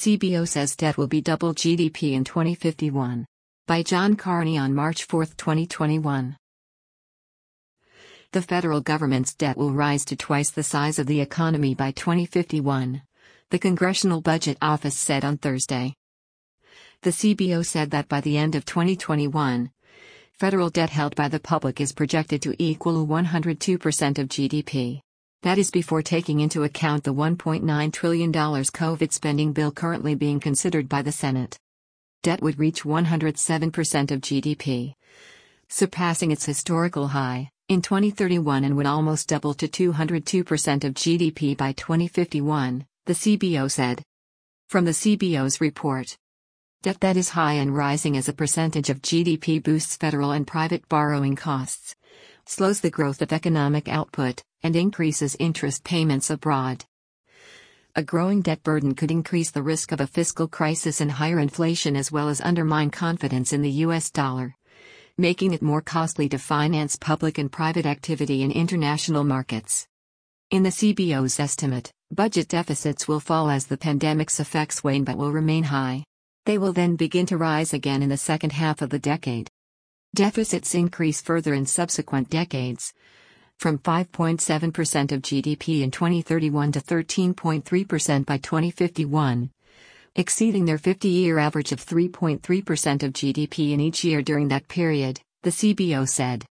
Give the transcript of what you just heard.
CBO says debt will be double GDP in 2051. By John Carney on March 4, 2021. The federal government's debt will rise to twice the size of the economy by 2051, the Congressional Budget Office said on Thursday. The CBO said that by the end of 2021, federal debt held by the public is projected to equal 102% of GDP. That is before taking into account the $1.9 trillion COVID spending bill currently being considered by the Senate. Debt would reach 107% of GDP, surpassing its historical high in 2031, and would almost double to 202% of GDP by 2051, the CBO said. From the CBO's report, debt that is high and rising as a percentage of GDP boosts federal and private borrowing costs, slows the growth of economic output, and increases interest payments abroad. A growing debt burden could increase the risk of a fiscal crisis and higher inflation, as well as undermine confidence in the U.S. dollar, making it more costly to finance public and private activity in international markets. In the CBO's estimate, budget deficits will fall as the pandemic's effects wane but will remain high. They will then begin to rise again in the second half of the decade. Deficits increase further in subsequent decades, from 5.7% of GDP in 2031 to 13.3% by 2051, exceeding their 50-year average of 3.3% of GDP in each year during that period, the CBO said.